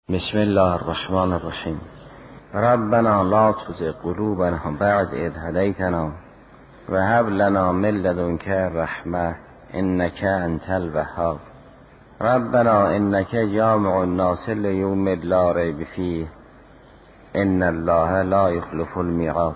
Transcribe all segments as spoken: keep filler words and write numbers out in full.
بسم الله الرحمن الرحیم. ربنا لا تزغ قلوبنا بعد اذ هدیتنا و هب لنا من لدنک رحمة انک انت الوهاب. ربنا انک جامع الناس لیوم لا ریب فیه ان الله لا یخلف المیعاد.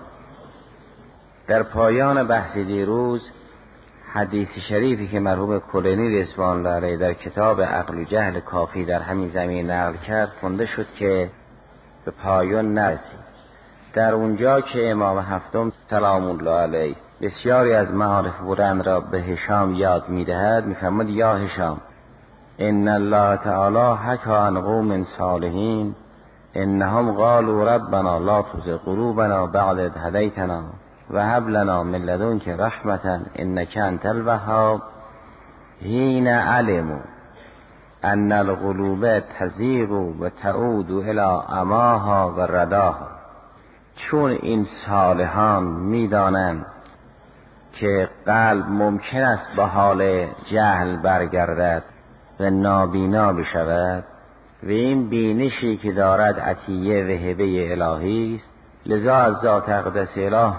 در پایان بحث دیروز حدیث شریفی که مرحوم کلینی رضوان الله علیه در کتاب عقل و جهل کافی در همین زمین نقل کرد خونده شد که به پایان نرسید. در اونجا که امام هفتم سلام الله علیه بسیاری از معارف بلند را به هشام یاد می‌دهد، می‌فرماید یا هشام ان الله تعالی حکی عن قوم صالحین انهم قالوا ربنا لا تزغ قلوبنا بعد اذ هدیتنا و هب لنا من لدنک رحمة انک انت الوهاب حین علموا ان القلوب تزیغ و تعود الی عماها و رداها. چون این صالحان میدانند که قلب ممکن است به حال جهل برگردد و نابینا بشود و این بینشی که دارد عطیه و هبه الهی است، لذا از ذات اقدس اله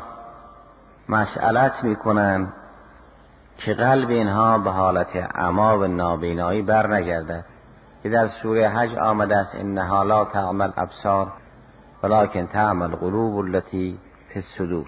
مسئلت میکنن که قلب اینها به حالت عما و نابینایی بر نگردد که در سوره حج آمده است انها لا تعمی الابصار ولکن تعمی القلوب التي فی الصدور.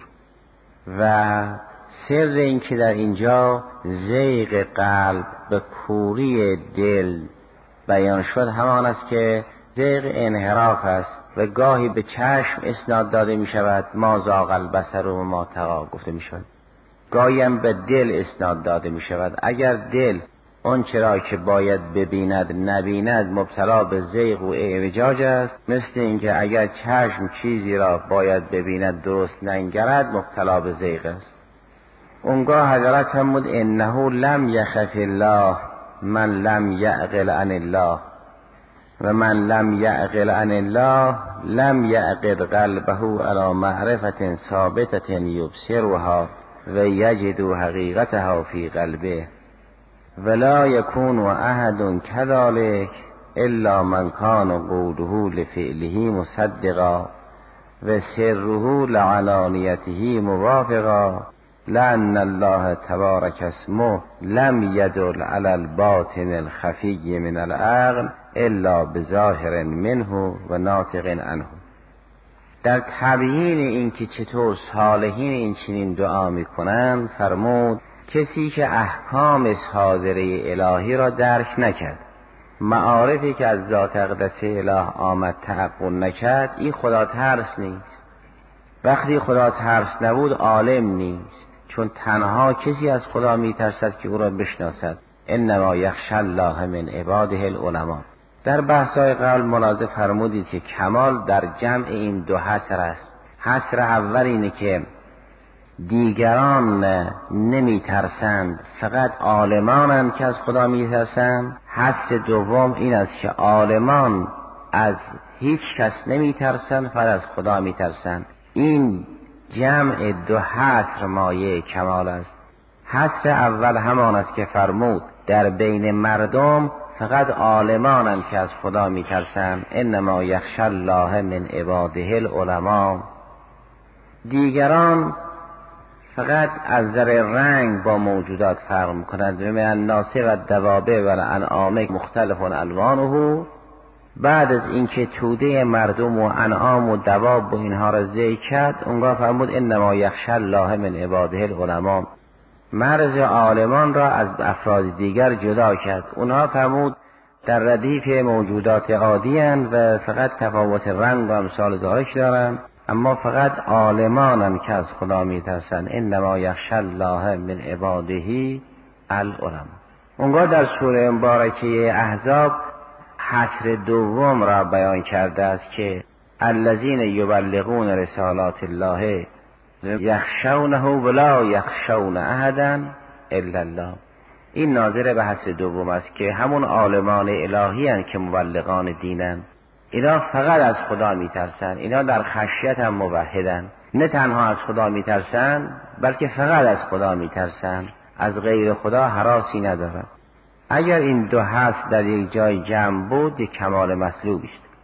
و سر این که در اینجا زیغ قلب به کوری دل بیان شد همان است که زیغ انحراف است و گاهی به چشم اسناد داده می شود ما زاغ البصر و ما طغی گفته می شود، گاهی هم به دل اسناد داده می شود. اگر دل اون چرا که باید ببیند نبیند مبتلا به زیغ و اعوجاج است، مثل اینکه اگر چشم چیزی را باید ببیند درست ننگرد مبتلا به زیغ است. اونگاه حضرت فرمود انه لم یخف الله من لم یعقل عن الله و من لم یعقل عن الله لم یعقد قلبه علی معرفة ثابتة یبصرها و یجد حقیقتها فی قلبه ولا یکون احد کذلک الا من کان قوله لفعله مصدقا و سره لعلانیته موافقا لأن الله تبارک اسمه لم یدل علی الباطن الخفی من العقل الا بظاهر منه و ناطق عنه. در تبیین این که چطور صالحین این چنین دعا میکنند فرمود کسی که احکام صادره الهی را درک نکرد، معارفی که از ذات اقدس اله آمد تعقل نکرد، این خدا ترس نیست. وقتی خدا ترس نبود عالم نیست، چون تنها کسی از خدا میترسد که او را بشناسد. انما یخشی الله من عباده العلماء. در بحث‌های قبل ملاحظه فرمودید که کمال در جمع این دو حصر است. حصر اول اینه که دیگران نمیترسند، فقط عالمانند که از خدا میترسند. حصر دوم این است که عالمان از هیچ کس نمیترسند، فقط از خدا میترسند. این جمع دو حصر مایه کمال است. حصر اول همان است که فرمود در بین مردم فقط عالمانند که از خدا میترسند. انما یخشی الله من عباده العلماء. دیگران فقط از نظر رنگ با موجودات فرق میکنند. من الناس و الدواب و الانعام مختلف الوانه. بعد از اینکه توده مردم و انعام و دواب و اینها را ذکر کرد اونگاه فرمود انما یخشی الله من عباده العلماء. مرز عالمان را از افراد دیگر جدا کرد. اونها فرمود در ردیف موجودات عادی اند و فقط تفاوت رنگ و امثال ذالک دارند، اما فقط عالمانند که از خدا میترسند. انما یخشی الله من عباده العلماء. اونگاه در سوره مبارکه احزاب حصر دوم را بیان کرده است که الذین یبلغون رسالات الله یخشونه ولا یخشون احدا الا الله. این ناظر به حصر دوم است که همون عالمان الهی هستند که مبلغان دینند. اینا فقط از خدا میترسند، اینا در خشیت هم موحدند. نه تنها از خدا میترسند بلکه فقط از خدا میترسند، از غیر خدا هراسی ندارند. اگر این دو حصر در یک جای جمع بود یک کمال مطلوب است.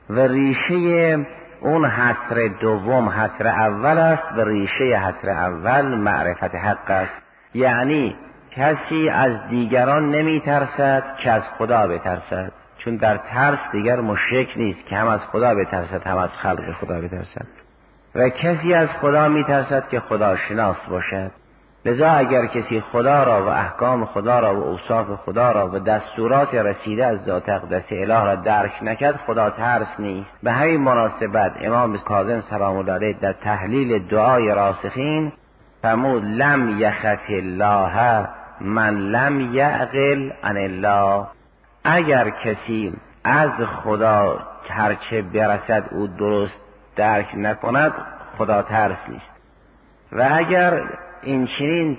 و ریشه اون حصر دوم حصر اول است و ریشه حصر اول معرفت حق است. یعنی کسی از دیگران نمی ترسد که از خدا بترسد، چون در ترس دیگر مشرک نیست که هم از خدا بترسد هم از خلق خدا بترسد، و کسی از خدا می ترسد که خدا شناس باشد. لذا اگر کسی خدا را و احکام خدا را و اوصاف خدا را و دستورات رسیده از ذات اقدس اله را درک نکرد، خدا ترس نیست. به همین مناسبت امام کاظم سلام الله علیه در تحلیل دعای راسخین فرمود لم یخف الله من لم یعقل عن الله. اگر کسی از خدا هرچه برسد او درست درک نکند، خدا ترس نیست. و اگر این چنین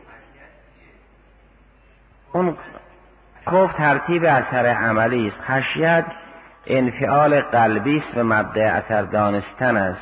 اون خوف ترتیب اثر عملی است، خشیت انفعال قلبی است و مبدأ اثر دانستن است.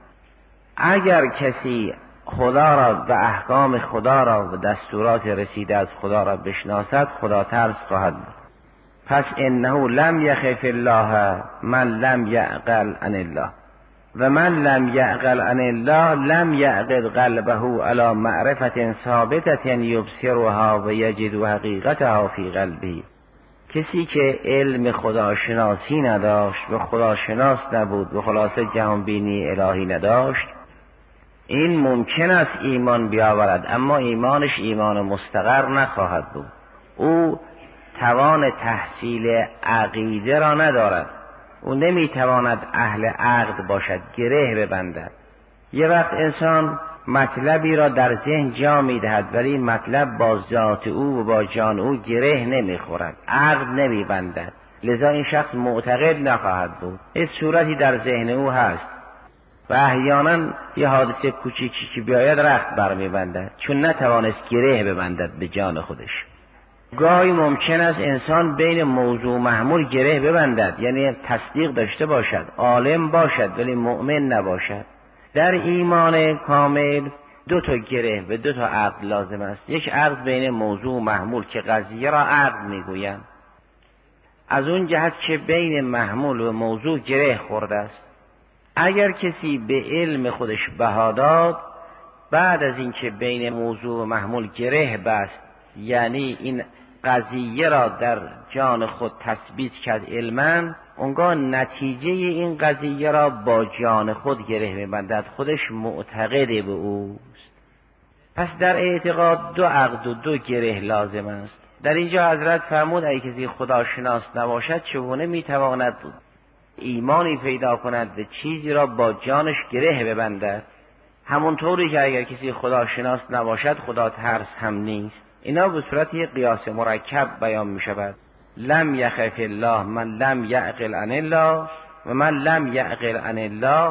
اگر کسی خدا را و احکام خدا را و دستورات رسیده از خدا را بشناسد، خدا ترس خواهد بود. پس انه لم یخف الله من لم یعقل عن الله و من لم یعقل عن الله لم یعقد قلبه علی معرفت ثابتة یبصرها و یجد حقیقتها فی قلبه. کسی که علم خداشناسی نداشت و خداشناس نبود و خلاصه جهانبینی الهی نداشت، این ممکن است ایمان بیاورد، اما ایمانش ایمان مستقر نخواهد بود. او توان تحصیل عقیده را ندارد، او نمیتواند اهل عقد باشد، گره ببندد. یه وقت انسان مطلبی را در ذهن جا میدهد ولی مطلب با ذات او و با جان او گره نمیخورد، عقد نمیبندد، لذا این شخص معتقد نخواهد بود. این صورتی در ذهن او هست و احیانا یه حادثه کوچیکی که بیاید رخت برمیبندد، چون نتوانست گره ببندد به جان خودش. گاهی ممکن است انسان بین موضوع و محمول گره ببندد، یعنی تصدیق داشته باشد، عالم باشد ولی مؤمن نباشد. در ایمان کامل دو تا گره و دو تا عقد لازم است. یک عقد بین موضوع و محمول که قضیه را عقد میگویند، از اون جهت که بین محمول و موضوع گره خورده است. اگر کسی به علم خودش بها داد بعد از اینکه بین موضوع و محمول گره بست، یعنی این قضیه را در جان خود تثبیت کرد علما، اونگاه نتیجه این قضیه را با جان خود گره می‌بندد، خودش معتقد به اوست. پس در اعتقاد دو عقد و دو گره لازم است. در اینجا حضرت فرمود اگه کسی خداشناس نباشد چگونه میتواند ایمانی پیدا کند و چیزی را با جانش گره ببندد؟ همونطوری که اگر کسی خداشناس نباشد خدا ترس هم نیست. اینا به صورت یک قیاس مرکب بیان می شود. لم یخف الله من لم یعقل عن الله و من لم یعقل عن الله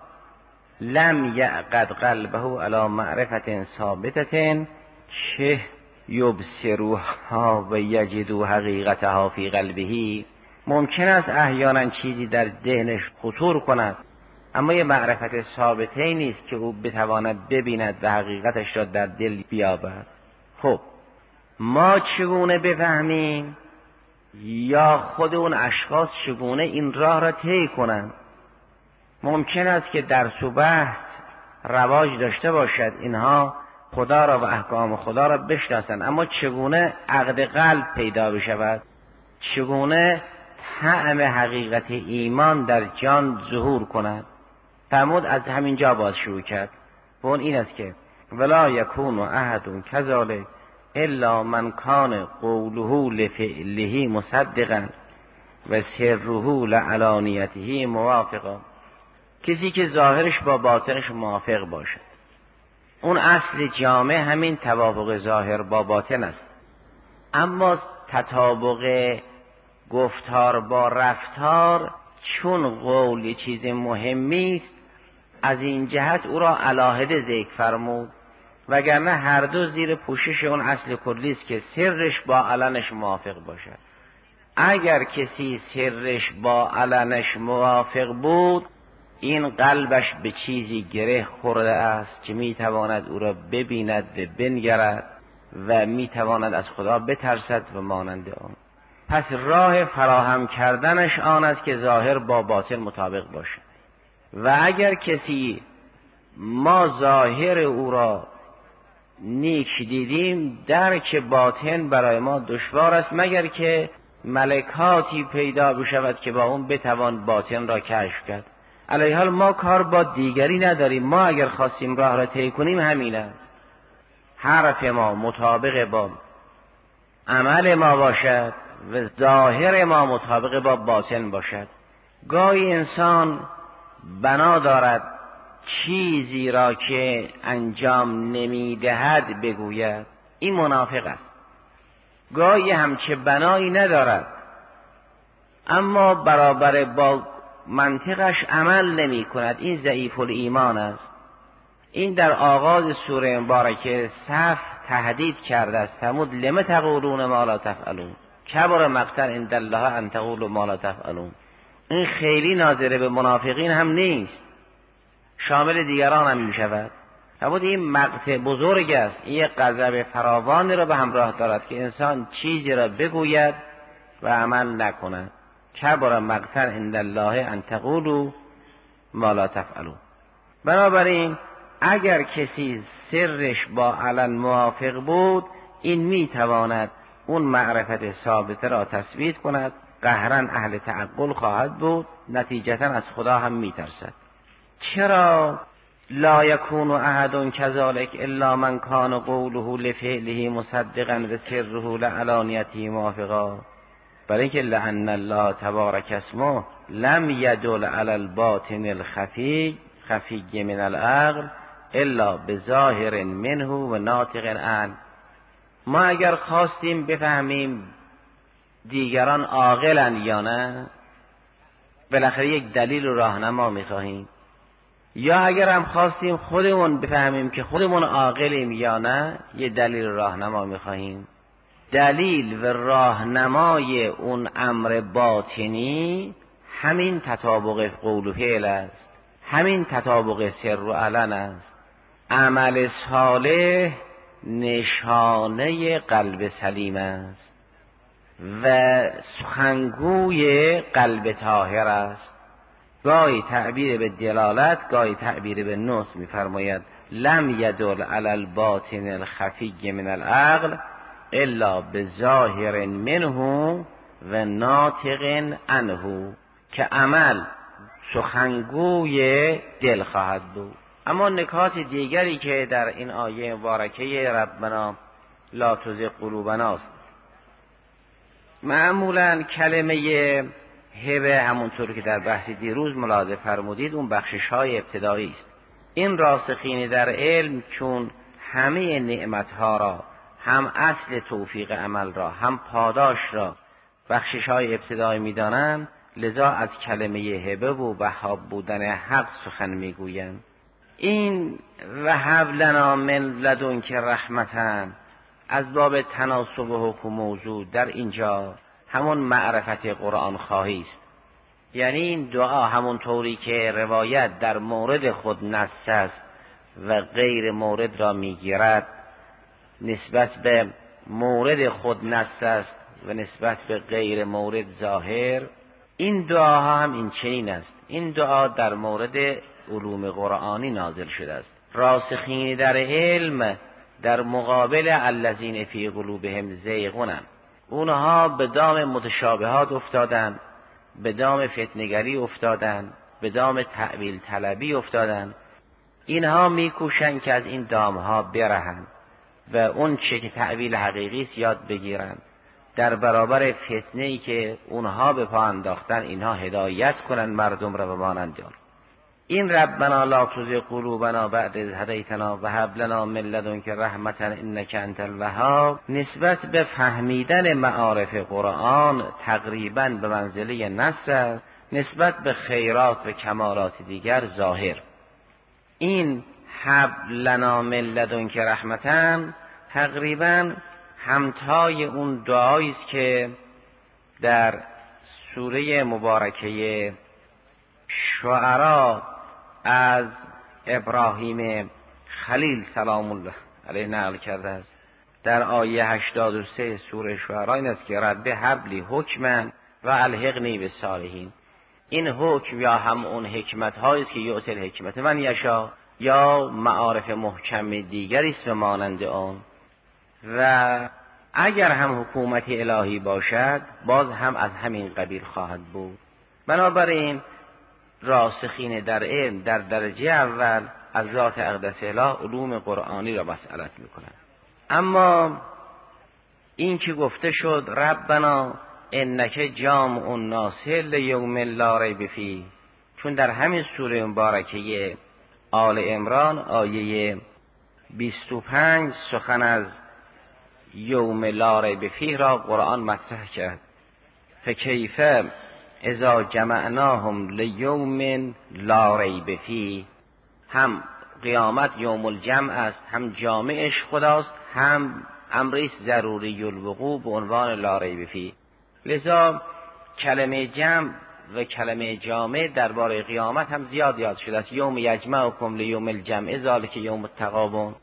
لم یعقد قلبه علی معرفت ثابتة چه یبصروها و یجدو حقیقتها فی قلبه. ممکن است احیانا چیزی در ذهنش خطور کند، اما یه معرفت ثابته نیست که او بتواند ببیند و حقیقتش را در دل بیابد. خب ما چگونه بفهمیم یا خود اون اشخاص چگونه این راه را طی کنند؟ ممکن است که درس و بحث رواج داشته باشد، اینها خدا را و احکام خدا را بشناسند، اما چگونه عقد قلب پیدا بشود؟ چگونه طعم حقیقت ایمان در جان ظهور کند؟ فرمود از همین جا باز شروع کرد و اون این است که ولا یکون احد کذالک الا من کان قوله لفعله مصدقا و سره لعلانیته موافقا. کسی که ظاهرش با باطنش موافق باشد. اون اصل جامع همین توافق ظاهر با باطن است، اما تطابق گفتار با رفتار چون قول یه چیز مهمی است، از این جهت او را علاهده ذکر فرمود، وگرنه هر دو زیر پوشش اون اصل کلی است که سرش با علنش موافق باشد. اگر کسی سرش با علنش موافق بود، این قلبش به چیزی گره خورده است که میتواند او را ببیند و بنگرد و میتواند از خدا بترسد و مانند آن. پس راه فراهم کردنش آن است که ظاهر با باطن مطابق باشد. و اگر کسی ما ظاهر او را نیک دیدیم، درک باطن برای ما دشوار است، مگر که ملکاتی پیدا بشود که با اون بتوان باطن را کشف کرد. علیه حال ما کار با دیگری نداریم. ما اگر خواستیم راه را طی کنیم همین است، حرف ما مطابق با عمل ما باشد و ظاهر ما مطابق با باطن باشد. گاهی انسان بنا دارد چیزی را که انجام نمیدهد بگوید، این منافق است. گاهی همچه بنایی ندارد اما برابر با منطقش عمل نمی کند، این ضعیف الایمان است. این در آغاز سوره مبارکه صف تهدید کرده است: ثمود لم تقولون ما لا تفعلون کبر مقتا عند الله ان تقولوا ما لا تفعلون. این خیلی ناظر به منافقین هم نیست، شامل دیگران هم می شود. ثمود این مقت بزرگ است، این یک غضب فراوانی را به همراه دارد که انسان چیزی را بگوید و عمل نکند. کبر مقتا عند الله ان تقولوا ما لا تفعلون. بنابراین اگر کسی سرش با علن موافق بود، این می تواند اون معرفت ثابته را تثبیت کند، قهرا اهل تعقل خواهد بود، نتیجتا از خدا هم می ترسد. چرا لا یکون احد کذالک الا من کان قوله لفعله مصدقا و سره لعلانیته موافقا؟ برای اینکه لأن الله تبارک اسمه لم یدل علی الباطن الخفی خفی من العقل الا بظاهر منه و ناطق عنه. ما اگر خواستیم بفهمیم دیگران عاقلن یا نه، بالاخره یک دلیل و راهنما میخواهیم، یا اگر هم خواستیم خودمون بفهمیم که خودمون عاقلیم یا نه، یه دلیل و راهنما میخواهیم. دلیل و راهنمای اون امر باطنی همین تطابق قول و فعل است، همین تطابق سر و علن است. عمل صالح نشانه قلب سلیم است و سخنگوی قلب طاهر است. گاهی تعبیر به دلالت، گاهی تعبیر به نص می‌فرماید لم یدل علی الباطن الخفی من العقل الا بظاهر منه و ناطق عنه، که عمل سخنگوی دل خواهد بود. اما نکات دیگری که در این آیه مبارکه ربنا لا تزغ قلوبنا است. معمولا کلمه هبه همونطور که در بحث دیروز ملاحظه فرمودید اون بخشش های ابتدایی است. این راسخین در علم چون همه نعمتها را، هم اصل توفیق عمل را هم پاداش را بخشش های ابتدایی می دانند، لذا از کلمه هبه و وهاب بودن حق سخن می گویند. این وهب لنا من لدنک رحمتن از باب تناسب حکم موضوع در اینجا همون معرفت قرآن خواهی است. یعنی این دعا همون طوری که روایت در مورد خود نص است و غیر مورد را میگیرد، نسبت به مورد خود نص است و نسبت به غیر مورد ظاهر، این دعاها هم این چنین است. این دعا در مورد علوم قرآنی نازل شده است. راسخین در علم در مقابل الذین فی قلوبهم زیغون، اونها به دام متشابهات افتادن، به دام فتنگری افتادن، به دام تأویل طلبی افتادن. اینها میکوشن که از این دامها برهن و اون چه که تأویل حقیقی است یاد بگیرن، در برابر فتنه‌ای که اونها به پا انداختن اینها هدایت کنن مردم را به مانند آن. این ربنا لا تزغ قلوبنا بعد اذ هدیتنا و هب لنا من لدنک رحمة انک انت الوهاب نسبت به فهمیدن معارف قرآن تقریبا به منزله نص است، نسبت به خیرات و کمالات دیگر ظاهر. این هب لنا من لدنک رحمة تقریبا همتای اون دعایی است که در سوره مبارکه شعراء از ابراهیم خلیل سلام الله علیه نقل کرده است. در آیه هشتاد و سه سوره شعراء این است که رب هب لی حکما و الحقنی بالصالحین. این حکم یا هم اون حکمت هایی است که یؤتی الحکمت من یشاء یا معارف محکم دیگری است مانند آن. و اگر هم حکومت الهی باشد باز هم از همین قبیل خواهد بود. بنابراین راسخین در علم در درجه اول از ذات اقدس اله علوم قرآنی را مسئلت میکنند. اما این که گفته شد ربنا انک جامع الناس لیوم لا ریب فیه، چون در همین سوره مبارکه آل عمران آیه بیست و پنج سخن از یوم لا ریب فیه را قرآن مطرح کرد. فکیف اذا جمعناهم لیوم لا ریب فیه، هم قیامت یوم الجمع است، هم جامعش خداست، هم امری ضروری الوقوع به عنوان لا ریب فیه. لذا کلمه جمع و کلمه جامع درباره قیامت هم زیاد یاد شده است. یوم یجمعکم لیوم الجمع ذالک یوم التغابن،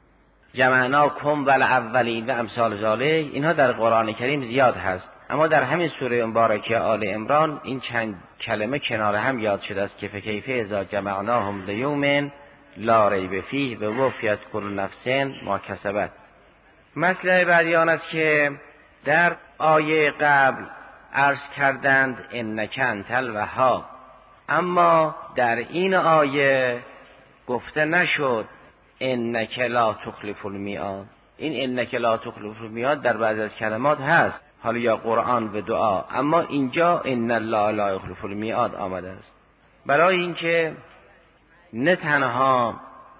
جمعناکم والاولین و امثال ذالک، اینها در قرآن کریم زیاد هست. اما در همین سوره مبارکه آل عمران این چند کلمه کنار هم یاد شده است که فکیف اذا جمعناهم لیوم لا ریب فیه و وفیت کل نفس ما کسبت. مسئله بعدی آن است که در آیه قبل عرض کردند انک انت الوهاب، اما در این آیه گفته نشد انک لا تخلف المیعاد. این انک لا تخلف المیعاد در بعضی از کلمات هست، حالا یا قرآن و دعا، اما اینجا ان الله لا یخلف المیعاد آمده است، برای اینکه نه تنها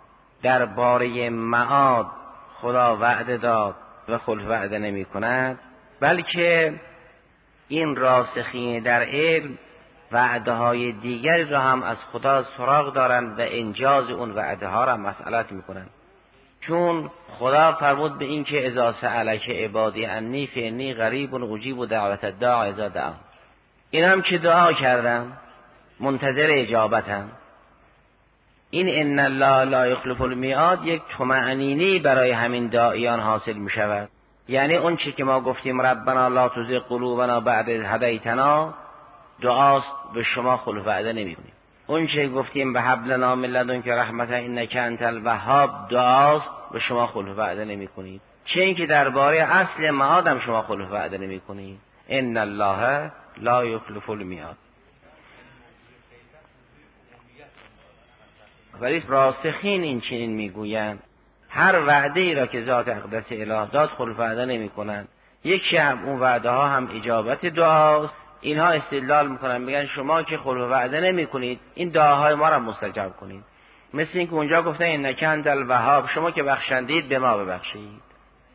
درباره معاد خدا وعده داد و خلف وعده نمی کند، بلکه این راسخین در علم وعده های دیگری را هم از خدا سراغ دارند و انجاز اون وعده ها را مسئلت می کنند. چون خدا فرمود به این که اذا سألک عبادی انی فانی قریب اجیب دعوت الداع اذا دعا، این هم که دعا کردم منتظر اجابتم. این ان الله لا یخلف المیعاد یک طمأنینه برای همین داعیان حاصل می شود. یعنی اون چی که ما گفتیم ربنا لا تزغ قلوبنا بعد اذ هدیتنا دعاست، به شما خلف وعده نمی کنیم. اون چی گفتیم به هب لنا من لدنک رحمت انک انت الوهاب دعاست، به شما خلف وعده نمی کنید. چه این که درباره اصل معاد هم شما خلف وعده نمی کنید. ان الله لا یخلف المیعاد. ولی راسخین این چنین میگویند هر وعده ای را که ذات اقدس اله داد خلف وعده نمی کنند. یکی هم اون وعده ها هم اجابت دعاست. اینها استدلال میکنن میگن شما که خلف وعده نمی کنید این دعاهای ما را مستجاب کنید. مثل این که اونجا گفتن انک انت الوهاب، شما که بخشندید به ما ببخشید.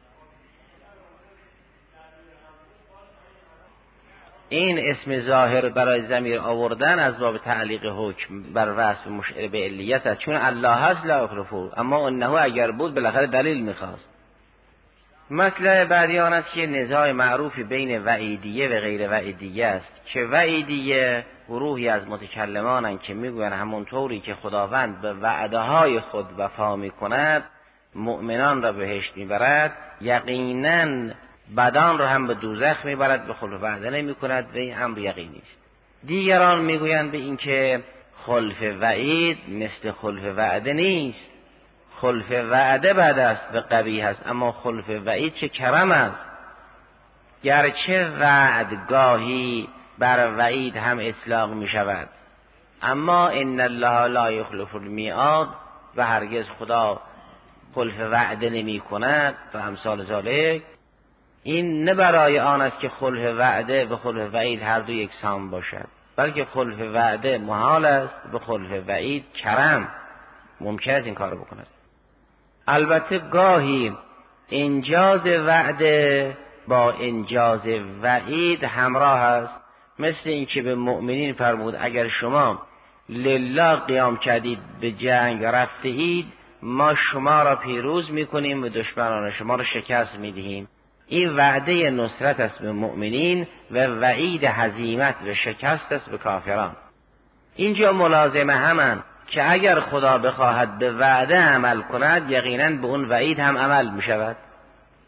این اسم ظاهر برای ضمیر آوردن از باب تعلیق حکم بر وصف مشعر به علیت است، چون الله هست لا یخلفه، اما انه اگر بود بالاخره دلیل میخواست. مسئله بعدی آن است که نزاع معروفی بین وعیدیه و غیر وعیدیه است که وعیدیه گروهی از متکلمانند که میگویند همونطوری که خداوند به وعده های خود وفا میکند مؤمنان را بهشت میبرد، یقینا بدان را هم به دوزخ میبرد، به خلف وعده نمی کند و این امر یقینی است. دیگران میگویند به این که خلف وعید مثل خلف وعده نیست. خلف وعده بد است و قبیح است، اما خلف وعید چه کرم است. گرچه وعد گاهی بر وعید هم اطلاق می شود، اما ان الله لا یخلف المیعاد و هرگز خدا خلف وعده نمی کند و امثال ذالک. این نه برای آن است که خلف وعده و خلف وعید هر دو یکسان باشد، بلکه خلف وعده محال است، به خلف وعید کرم ممکن است این کار بکند. البته گاهی انجاز وعده با انجاز وعید همراه است، مثل این که به مؤمنین فرمود اگر شما لله قیام کردید به جنگ رفته اید ما شما را پیروز میکنیم و دشمنان شما را شکست میدهیم. این وعده نصرت است به مؤمنین و وعید هزیمت و شکست است به کافران. اینجا ملازمه همان که اگر خدا بخواهد به وعده عمل کند یقینا به اون وعید هم عمل می شود.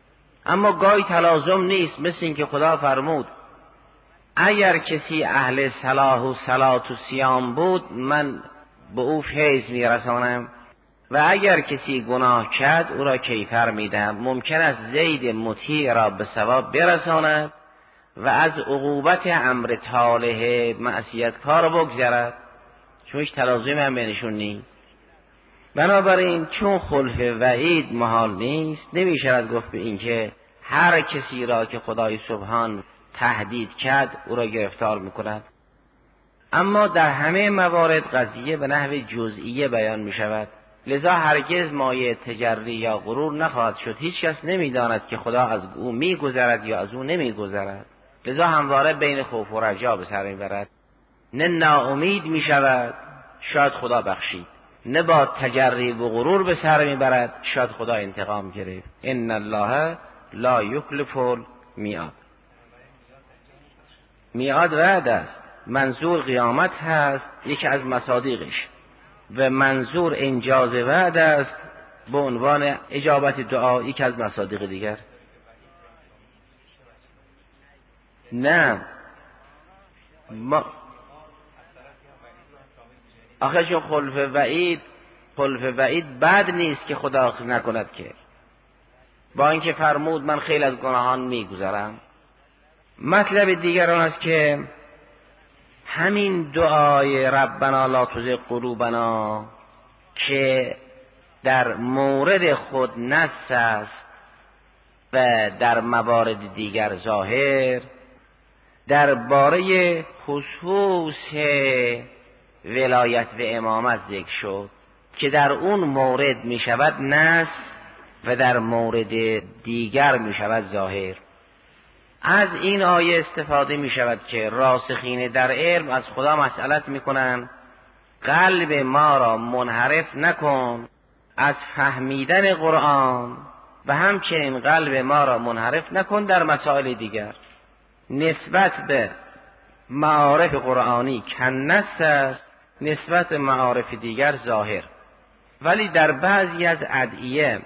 اما گاهی تلازم نیست، مثل این که خدا فرمود اگر کسی اهل صلاح و صلات و صیام بود من به او فیض میرسانم و اگر کسی گناه کرد او را کیفر میدهم. ممکن است زید مطیع را به ثواب برساند و از عقوبت امر طالح معصیت کار بگذرد، چون هیچ تلازمی هم بینشون نیست. بنابراین چون خلف وعید محال نیست، نمیشود گفت به این که هر کسی را که خدای سبحان تهدید کرد او را گرفتار میکند. اما در همه موارد قضیه به نحو جزئیه بیان می شود، لذا هرگز مایه تجری یا غرور نخواهد شد. هیچ کس نمی داند که خدا از او می گذرد یا از او نمی گذرد، لذا همواره بین خوف و رجا به سر می برد. نه ناامید می شود شاید خدا بخشید، نه با تجری و غرور به سر می برد شاید خدا انتقام گرفت. ان الله لا یخلف المیعاد. میعاد وعده است، منظور قیامت هست یکی از مصادیقش، و منظور انجاز وعده است به عنوان اجابت دعا یکی از مصادیق دیگر. نه ما آخه چون خلف وعید خلف وعید بد نیست که خدا نکند که، با اینکه فرمود من خیلی از گناهان میگذرم. مطلب دیگر آن است که همین دعای ربنا لا تزغ قلوبنا که در مورد خود نص است و در موارد دیگر ظاهر، درباره خصوص ولایت و امامت ذکر شد که در اون مورد می شود نص و در مورد دیگر می شود ظاهر. از این آیه استفاده می شود که راسخین در علم از خدا مسئلت می کنند قلب ما را منحرف نکن از فهمیدن قرآن و همچنین قلب ما را منحرف نکن در مسائل دیگر. نسبت به معارف قرآنی کنست است، نسبت به معارف دیگر ظاهر. ولی در بعضی از ادعیه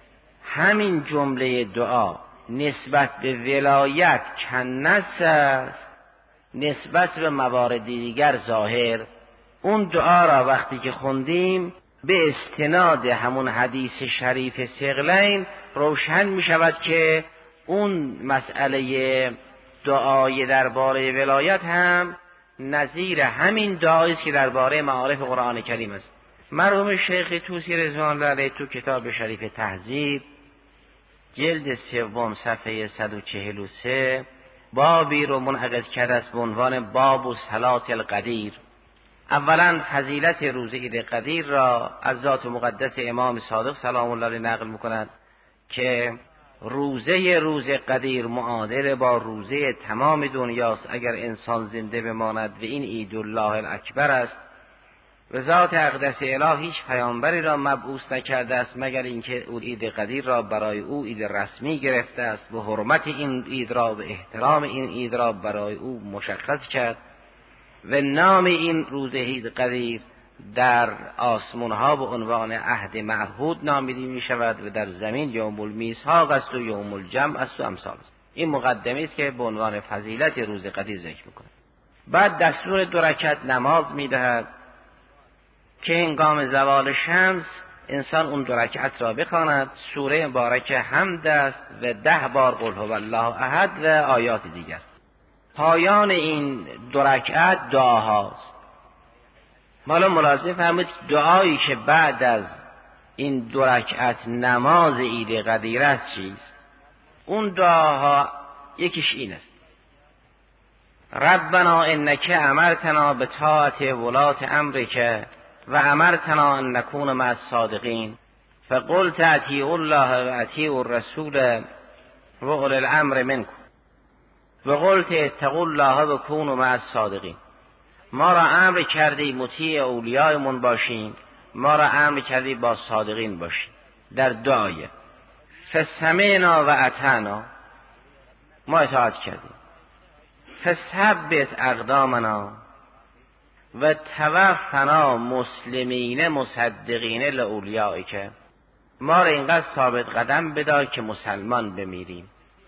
همین جمله دعا نسبت به ولایت کنس است، نسبت به موارد دیگر ظاهر. اون دعا را وقتی که خوندیم به استناد همون حدیث شریف ثقلین روشن می شود که اون مسئله دعای درباره ولایت هم نظیر همین دعایی است که درباره معارف قرآن کریم است. مرحوم شیخ طوسی رضوان الله علیه تو کتاب شریف تهذیب جلد سوم صفحه صد و چهل و سه بابی رو منعقد کرده است به عنوان باب و صلات القدیر. اولا فضیلت روز عید قدیر را از ذات مقدس امام صادق سلام الله علیه نقل میکند که روزه روز قدیر معادل با روزه تمام دنیاست اگر انسان زنده بماند و این عید الله الاکبر است. و ذات اقدس اله هیچ پیامبری را مبعوث نکرده است مگر اینکه او عید قدیر را برای او عید رسمی گرفته است و حرمت این عید را و احترام این عید را برای او مشخص کرد و نام این روز عید قدیر در آسمان ها به عنوان عهد معهود نامیده می شود و در زمین یوم المیثاق است و یوم الجمع است و امثال است. این مقدمه است که به عنوان فضیلت روز قدیر ذکر می‌کند. بعد دستور دو رکعت نماز می‌دهد که هنگام زوال شمس انسان اون دو رکعت را بخواند. سوره مبارکه حمد است و ده بار قل هو الله احد و آیات دیگر. پایان این دو رکعت دعاهاست. حالا ملاحظه فرمایید دعایی که بعد از این دو رکعت نماز عید قدیر است چیست؟ اون دعاها یکیش این است: ربنا انک امرتنا به طاعت ولات امرک و امرتنا ان نکون مع الصادقین فقلت اطیعوا الله و اطیعوا الرسول و اولی الامر منکم و قلت اتقوا الله و کونوا مع الصادقین. ما را امر کردی مطیع اولیایمون باشیم، ما را امر کردی با صادقین باشیم. در دعای فسمعنا و اطعنا، ما اطاعت کردیم. فثبت اقدامنا و توفنا مسلمین مصدقین لاولیائک، ما را اینقدر ثابت قدم بدار که مسلمان بمیریم.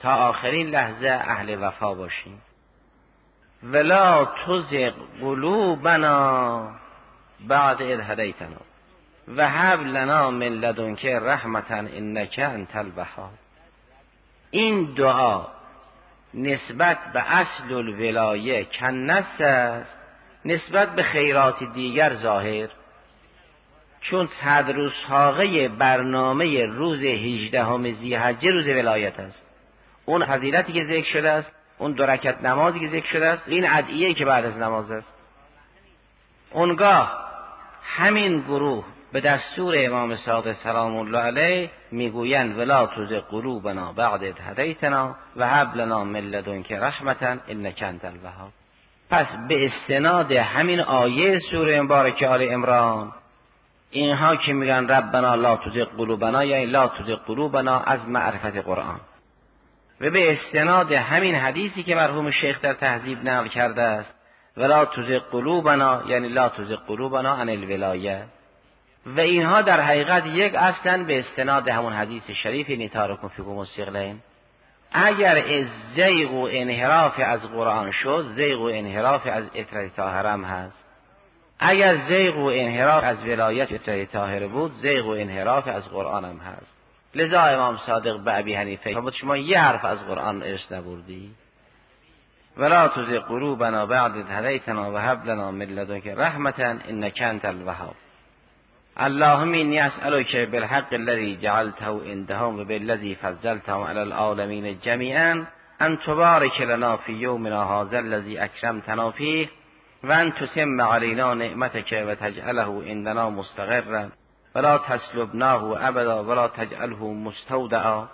تا آخرین لحظه اهل وفا باشیم. ولا تزغ قلوبنا بعد اذ هدیتنا و هب لنا من لدنک رحمتا انک انت الوهاب. این دعا نسبت به اصل الولایه کنس است، نسبت به خیرات دیگر ظاهر، چون صدر و ساقه برنامه روز هجدهم ذی‌حجه روز ولایت است. اون فضیلتی که ذکر شده است، اون دو رکعت نمازی که ذکر شده است، این ادعیه‌ای که بعد از نماز است. اونگاه همین گروه به دستور امام صادق سلام الله علیه میگویند ولا تزغ قلوبنا بعد اذ هدیتنا و هب لنا من لدنک رحمتا انک انت الوهاب. پس به استناد همین آیه سوره مبارکه آل عمران، اینها که میگن ربنا لا تزغ قلوبنا یعنی لا تزغ قلوبنا از معرفت قرآن، و به استناد همین حدیثی که مرحوم شیخ در تهذیب نقل کرده است ولا تزغ قلوبنا یعنی لا تزغ قلوبنا عن الولایه، و اینها در حقیقت یک اصلا به استناد همون حدیث شریف نیتارکم فیکم الثقلین. اگر از زیغ و انحراف از قرآن شد، زیغ و انحراف از اطهار طاهره هم هست. اگر زیغ و انحراف از ولایت اطهار طاهره بود، زیغ و انحراف از قرآن هم هست. لذا امام صادق به ابی حنیفه فرمود شما یه حرف از قرآن ارث نبردی. ولا تزغ قلوبنا بعد اذ هدیتنا و هب لنا من لدنک رحمتا انک انت الوهاب. اللهم انی اسألک بالحق الذی جعلته عندهم و بالذی فضلتهم علی العالمین جمیعا ان تبارک لنا فی یومنا هذا الذی اکرمتنا فیه و ان تتم علینا نعمتک و تجعله عندنا مستقرا ولا تسلبناه ابدا ولا تجعله مستودعا.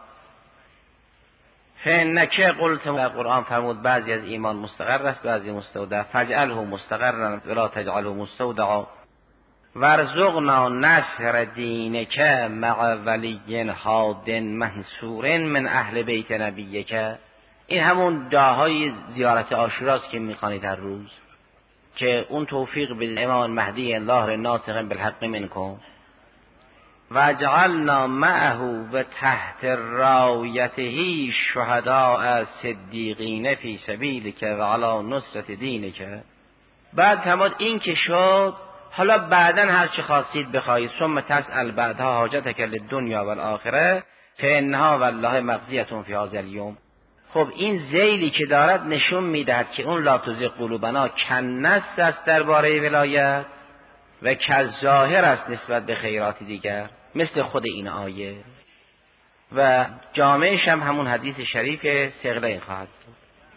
فانک قلت، در قرآن فرمود بعضی از ایمان مستقر است بعضی مستودع، فجعله مستقرا ولا تجعله مستودعا. ورزقنا نصر دینک مع ولی حاد منصور من اهل بیت نبیک. این همون دعاهای زیارت عاشوراست که میخوانید هر روز، که اون توفیق بالامام مهدی الله ناطق بالحق منکم و جعلنا معه و تحت رایته شهداء صدیقین فی سبیلک و علی نصرت دینک. بعد تمام این که شد، حالا بعدن هر چه خواستید بخواهید، ثم تسأل بعدها حاجتک للدنیا و الاخره فانها والله مقضیة فی هذا الیوم. خب این ذیلی که دارد نشون میدهد که اون لا تزغ قلوبنا کنس است درباره ولایت و کظاهر است نسبت به خیرات دیگر، مثل خود این آیه، و جامعش هم همون حدیث شریف ثقلین خواهد بود.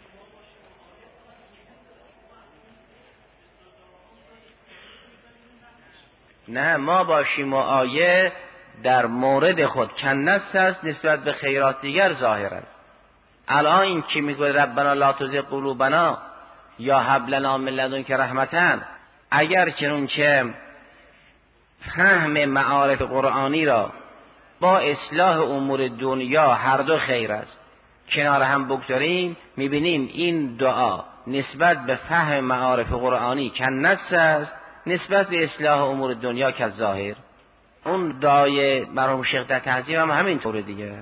نه ما باشیم و آیه در مورد خود کنس است نسبت به خیرات دیگر ظاهر است. الان این که میگه ربنا لا تزغ قلوبنا یا هب لنا من لدنک رحمتا، اگر چنانچه فهم معارف قرآنی را با اصلاح امور دنیا هر دو خیر است کنار هم بگذاریم، میبینیم این دعا نسبت به فهم معارف قرآنی کنس است، نسبت به اصلاح امور دنیا که ظاهر. اون دعای مرحوم شیخ در تهذیب هم همین طور دیگه،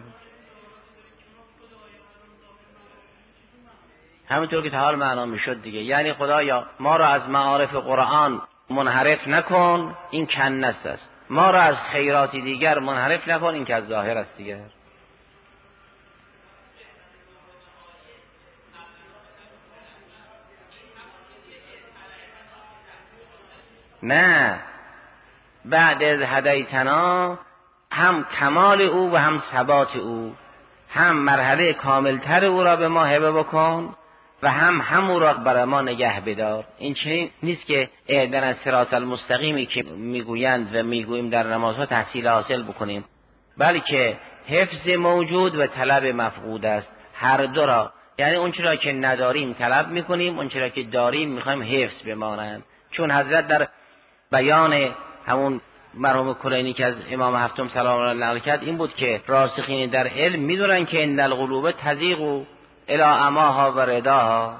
همینطور که تا حال معنا میشد دیگه. یعنی خدایا ما را از معارف قرآن منحرف نکن، این کنس است. ما را از خیراتی دیگر منحرف نکن، این که از ظاهر است دیگه. نه، بعد از هدیتنا هم کمال او و هم ثبات او، هم مرحله کاملتر او را به ما هبه بکن و هم همو را برای ما نگه بدار. این چنین نیست که اهدنا الصراط المستقیمی که میگویند و میگوییم در نمازها تحصیل حاصل بکنیم، بلکه حفظ موجود و طلب مفقود است، هر دو را. یعنی اون چرا که نداریم طلب میکنیم، اون چرا که داریم میخوایم حفظ بمانند. چون حضرت در بیان همون مرحوم کلینی که از امام هفتم سلام الله نقل کرد این بود که راسخین در علم میدونن که ان القلوب تضیق الی اماها و رداها.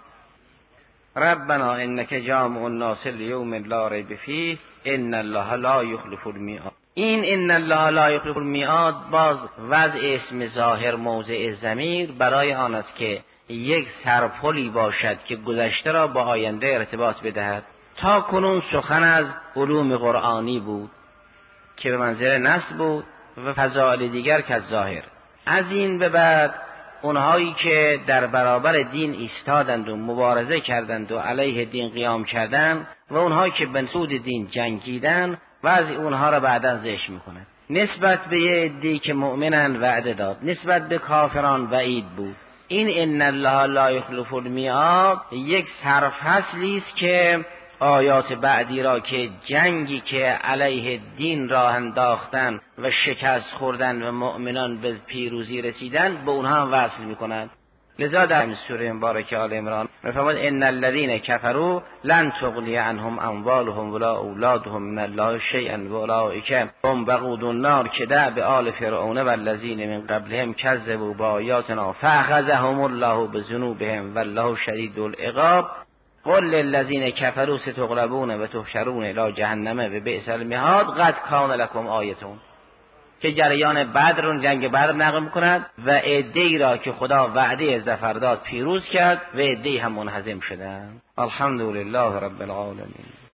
ربنا انک جامع الناس لیوم لا ریب فیه ان الله لا یخلف المیعاد. این ان الله لا یخلف المیعاد باز وضع اسم ظاهر موضع ضمیر برای آن است که یک سرپلی باشد که گذشته را با آینده ارتباط بدهد. تا کنون سخن از علوم قرآنی بود که به منزله نص بود و فضائل دیگر که ظاهر. از این به بعد اونهایی که در برابر دین ایستادند و مبارزه کردند و علیه دین قیام کردند و اونهایی که به سود دین جنگیدند بعضی اونها را بعداً ذکر میکنند. نسبت به یه عده‌ای که مؤمنن وعده داد، نسبت به کافران وعید بود. این ان الله لا یخلف المیعاد یک سرفصلی است که آیات بعدی را که جنگی که علیه دین راه انداختن و شکست خوردن و مؤمنان به پیروزی رسیدن به اونها هم وصل میکنند. لذا در سوره مبارکه آل عمران میفرماد ان الذين كفروا لن تغني عنهم اموالهم ولا اولادهم من الله شيئا واولئك هم وقود النار که دأب آل فرعون والذین من قبلهم كذبوا بآیاتنا فأخذهم الله بذنوبهم والله شدید العقاب قل للذین کفروا ستغلبون و تحشرون الی جهنم و بئس المهاد قد کان لکم آیتون که جریان بدر جنگ بدر نقل می‌کند و عده‌ای را که خدا وعده ظفر داد پیروز کرد و عده‌ای هم منهزم شدند. الحمدلله رب العالمین.